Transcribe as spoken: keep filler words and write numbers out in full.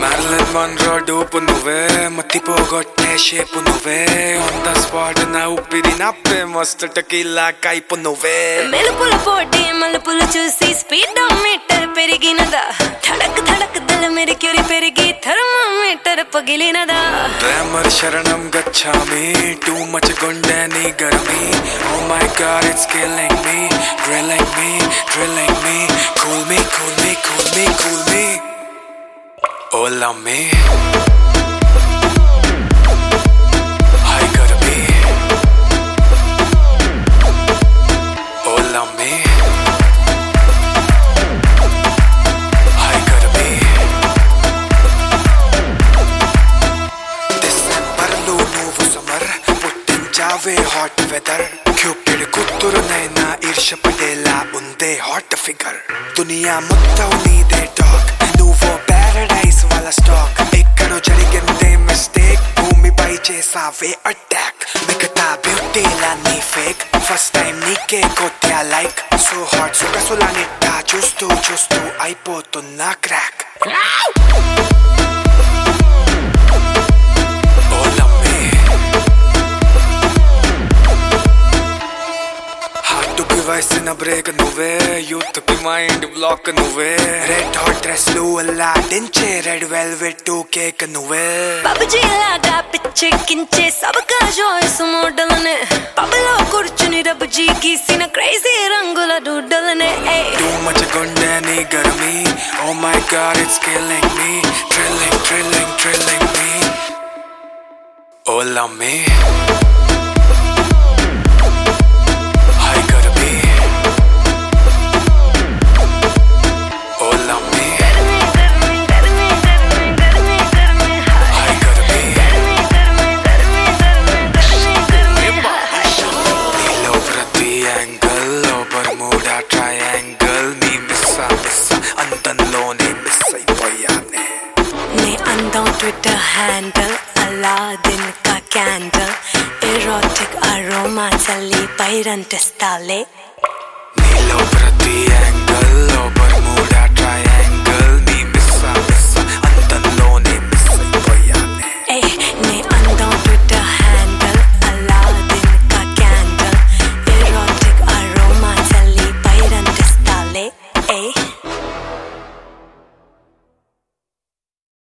Marilyn Monroe dupe నువ్వే మతిపోగొట్టే shape నువ్వే on the spot నా ఊపిరి నాపే మస్తు టకీలా కైపు నువ్వే మెలుపుల పోటీ మలుపులు చూసి స్పీడోమీటర్ పెరిగినదా ధడక్ ధడక్ దల మెరిక్యూరి పెరిగి థర్మోమీటర్ పగిలినదా ప్రేమర శరణం గచ్చామి too much గుండె నీ గరమి oh my god it's killing me drilling me drilling me cool me cool me cool me cool me oh love me I gotta be oh love me I gotta be December lo nuvu summer puttinchave hot weather cupid kutturu naina irsha padela unde hot figure duniya mottam neede talk nuvo paradise wala stock ekkado jariginde mistake bhumi pai chesave attack mikata beauty la ni fake first time nike kotya like so hot suga sulanetta chustu chustu aipotunna crack వయసిన break నువ్వే youth కి mind block నువ్వే red hot dress లు అల్లాడించే red velvet cake నువ్వే PUBG లాగా పిచ్చెక్కించే సబకా joys మోడల్నే పబ్లో కూర్చుని రబ్జీ గీసిన క్రేజీ రంగుల డూడల్నే టూ మచ్ గుండె నీ గరమి oh my god it's killing me thrilling thrilling thrilling me oh love me Twitter handle Aladdin ka candle erotic aroma challi pairantistaale